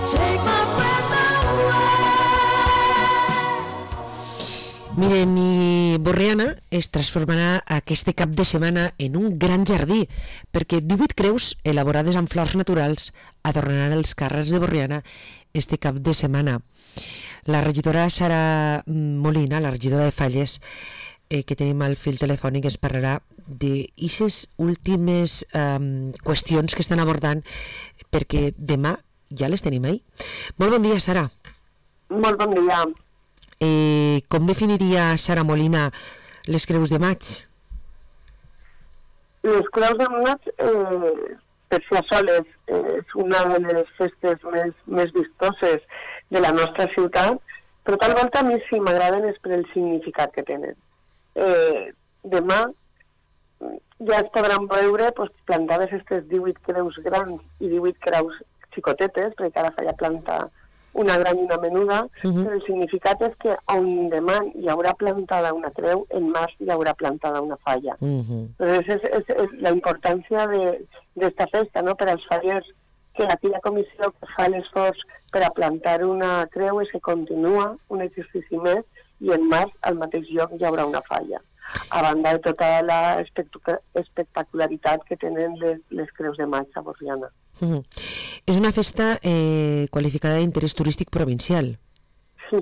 Miren, i Borriana es transformarà aquest cap de setmana en un gran jardí, perquè 18 creus elaborades amb flors naturals adornaran els carrers de Borriana este cap de setmana. La regidora Sara Molina, la regidora de Falles, que tenim al fil telefònic, ens parlarà d'aquestes últimes qüestions que estan abordant, perquè demà ja les tenim ahí. Molt bon dia, Sara. Molt bon dia. Com definiria Sara Molina les creus de maig? Les creus de maig, per si a soles, és una de les festes més vistoses de la nostra ciutat, però tal volta a mi sí m'agraden és per el significat que tenen. Demà ja es podran veure plantades aquestes 18 creus grans i 18 creus xicotetes, perquè ara fa ja planta una gran i una menuda, però el significat és que on demà hi haurà plantada una creu, en març hi haurà plantada una falla. Entonces és la importància d'esta festa, no?, per als fallers, que aquella comissió que fa l'esforç per a plantar una creu és que continua un exercici més i en març al mateix lloc hi haurà una falla, a banda de tota la espectacularitat que tenen les creus de maig a Borriana. És una festa qualificada d'interès turístic provincial. Sí,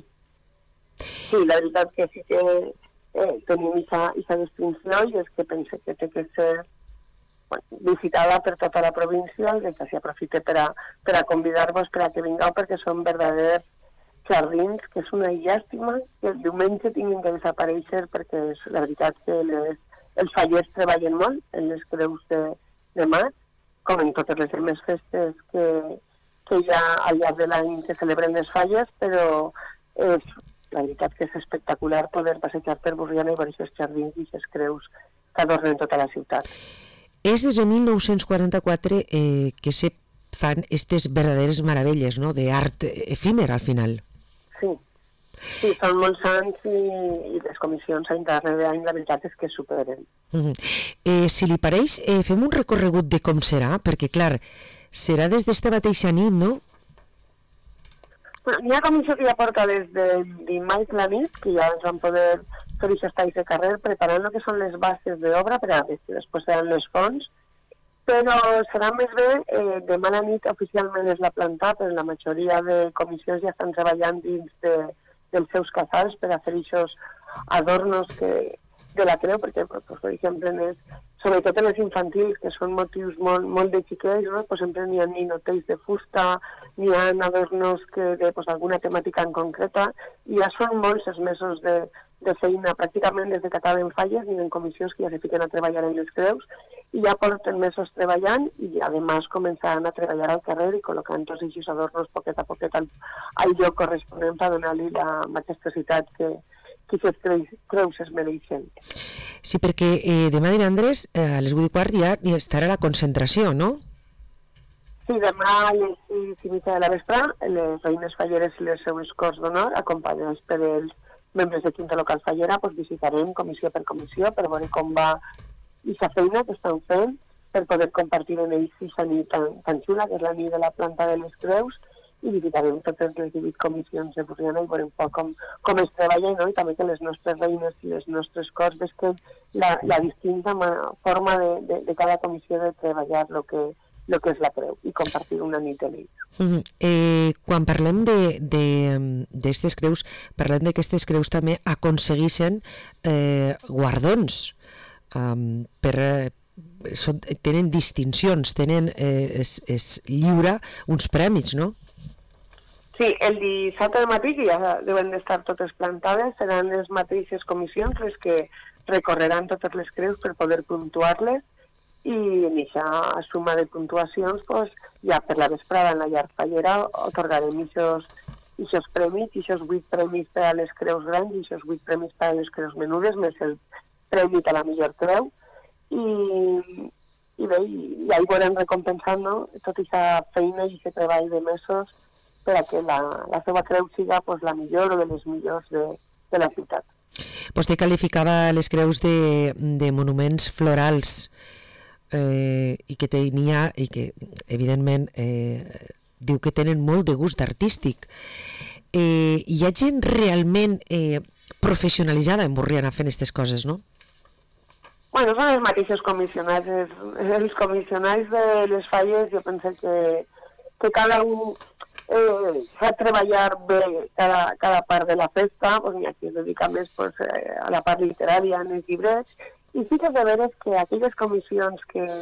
la veritat que sí que tenim aquesta distinció i és que pense que té que ser visitada per tota la província i que s'hi aprofite per a convidar-vos per a que vingueu, perquè són verdaders jardins, que és una llàstima que el diumenge tinguin que desaparèixer, perquè és la veritat que els fallers treballen molt en les creus de maig, com en totes les altres festes que hi ha al llarg de l'any que celebren les falles, però la veritat que és espectacular poder passejar per Borriana i veure aquests jardins i aquestes creus que adornen tota la ciutat. És des de 1944 que se fan aquestes verdaderes meravelles, no?, d'art efímer al final. Sí, són molts anys i les comissions any darrere any la veritat és que superen. Si li pareix, fem un recorregut de com serà, perquè clar, serà des d'esta mateixa nit, no? Hi ha comissió que ja porta des de dimarts la nit, que ja ens van poder fer aquests talls de carrer preparant el que són les bases d'obra per a que després seran les fonts, però serà més bé, demà a la nit oficialment és la planta, però la majoria de comissions ja estan treballant dins dels seus casals per a fer aquests adornos de la creu, perquè, per exemple, sobretot en les infantils, que són motius molt de xiquets, no? Sempre n'hi ha ninotells de fusta, n'hi ha adornos d'alguna temàtica en concreta, i ja són molts els mesos de feina, pràcticament des que acaben falles, ni en comissions que ja se fiquen a treballar en les creus, i ja porten mesos treballant i además començaran a treballar al carrer i col·locant tots aquests adornos poquet a poquet al lloc corresponent per donar-li la majestositat que aquestes creus es mereixen. Sí, perquè demà divendres a les 8:15 ja estarà la concentració, no? Sí, demà a les 6:30 de la vespre les veïnes falleres i les seues corts d'honor, acompanyades per els membres de Quinta Local Fallera, visitarem comissió per comissió per veure com va aquesta feina que estan fent per poder compartir en ells aquesta nit tan xula, que és la nit de la planta de les creus, i visitarem totes les 18 comissions de Borriana i veurem com es treballa, no? I també que les nostres veïnes i les nostres corts vesquen la distinta forma de cada comissió de treballar el que és la creu i compartir una nit amb ells. Quan parlem d'aquestes creus, parlem d'aquestes creus també aconsegueixen guardons, tenen distincions, es lliura uns prèmits, no? Sí, el dissabte del matí, que ja deuen d'estar totes plantades, seran les mateixes comissions les que recorreran totes les creus per poder puntuar-les, i en aquesta suma de puntuacions, ja per la vesprada en la llar fallera otorgarem aquests premis, aquests 8 premis per a les creus grans i aquests 8 premis per a les creus menudes, més el premi a la millor creu, i bé, ja hi veurem recompensant, no?, tota aquesta feina i aquest treball de mesos per a que la seva creu siga la millor o de les millors de la ciutat. Vostè qualificava les creus de monuments florals i que tenia, i que evidentment diu que tenen molt de gust artístic. Hi ha gent realment professionalitzada en Borriana fent aquestes coses, no? Bueno, són els mateixos comissionats. Els comissionats de les falles, jo penso que cada un fa treballar bé cada part de la festa, pues, n'hi ha qui es dedica més pues, a la part literària, en els llibrets, i sí que és de veres que aquelles comissions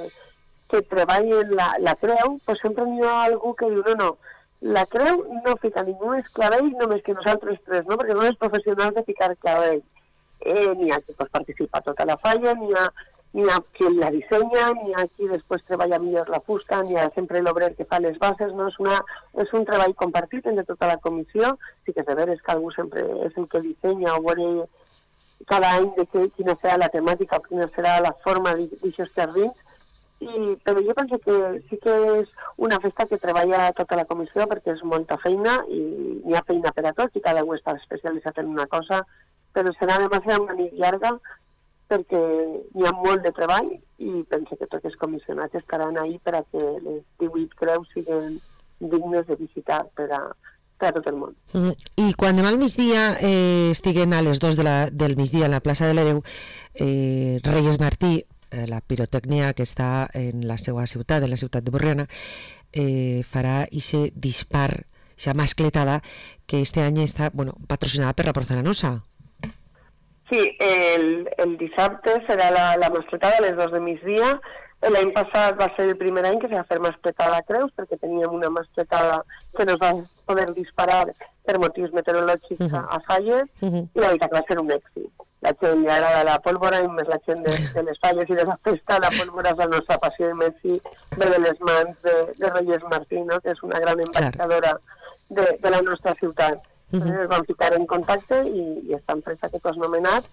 que treballen la creu, pues, sempre n'hi ha algú que diu, no, la creu no fica ningú esclavell només que nosaltres tres, no? Perquè no és professionals de ficar clavell. N'hi ha qui pues, participa a tota la falla, n'hi ha qui la dissenya, n'hi ha qui després treballa millor la fusta, n'hi ha sempre l'obrer que fa les bases, no? És un treball compartit entre tota la comissió, sí que és de veres que algú sempre és el que dissenya o veure cada any de quina serà la temàtica o quina serà la forma d'aixòs jardins, però jo penso que sí que és una festa que treballa tota la comissió perquè és molta feina i n'hi ha feina per a tots i cada un està especialitzat en una cosa, però serà demasiada una nit llarga perquè hi ha molt de treball i penso que tots els comissionats estaran ahí per a que les 18 creus siguin dignes de visitar per a tot el món. I quan demà al migdia estiguen a les 2 del migdia a la plaça de l'Hereu, Reyes Martí, la pirotècnia que està en la seva ciutat, en la ciutat de Borriana, farà aquest dispar, aquesta mascletada que este any està patrocinada per la Porcelanosa. Sí, el dissabte serà la mascletada a les 2 de migdia. L'any passat va ser el primer any que se va fer mascletada a Creus, perquè teníem una mascletada que nos va poder disparar per motius meteorològics a falles, i la veritat que va ser un èxit. La gent li agrada la pólvora, i més la gent de les falles i de la festa, la pólvora és la nostra passió, i més si ve de les mans de Reyes Martí, no? Que és una gran embaixadora de la nostra ciutat. Entonces van ficar en contacte i esta empresa que tu has nomenat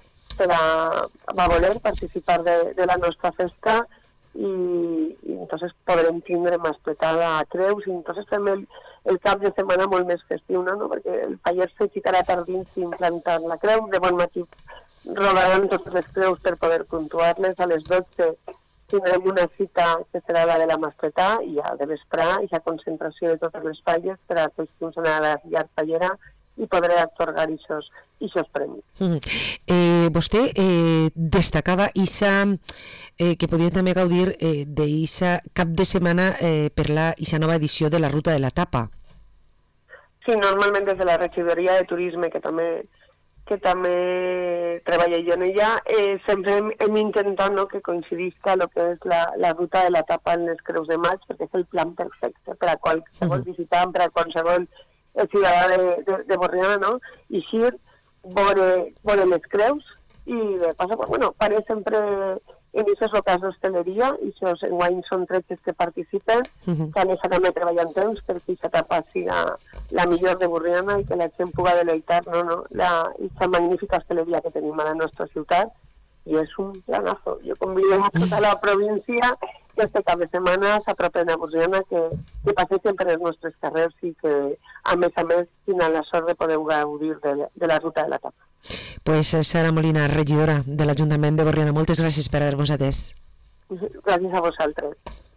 va voler participar de la nostra festa i entonces podrem tindre mascletada a Creus i entonces fem el cap de setmana molt més festiu, no? Perquè el paller se ficarà tardins implantant la creu, de bon matí rodaran totes les creus per poder puntuar-les, a les 12 tindrem una cita que serà la de la mascletà i ja de vesprà i la concentració de totes les falles per a tots que anar a la llar fallera i podré atorgar aquests premis. Vostè destacava que podia també gaudir d'aquesta cap de setmana per aquesta nova edició de la Ruta de la Tapa. Sí, normalment des de la regidoria de turisme, que també treballa jo en ella, sempre hem intentat que coincidisca el que és la Ruta de la Tapa en les Creus de Maig, perquè és el plan perfecte per a qualsevol visitant, per a qualsevol ciutadà de Borriana, no? I així veure les creus i de pas, faré sempre en aquests locals d'hostaleria, i aquests enguany són 13 que participen, que han estat també treballant temps perquè aquesta etapa siga la millor de Borriana i que la gent pugui deleitar aquesta magnífica hostaleria que tenim a la nostra ciutat, i és un planazo. Jo convido a tota la província que este cap de setmana s'apropen a Borriana, que passegen per els nostres carrers i que, a més, tenen la sort de poder gaudir de la Ruta de la Tapa. Pues Sara Molina, regidora de l'Ajuntament de Borriana, moltes gràcies per haver-nos atès. Gràcies a vosaltres.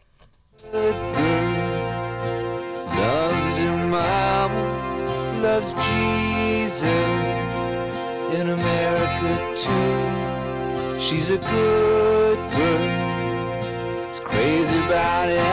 Loves her mama, loves Jesus, in America too. She's a good girl, she's crazy about it.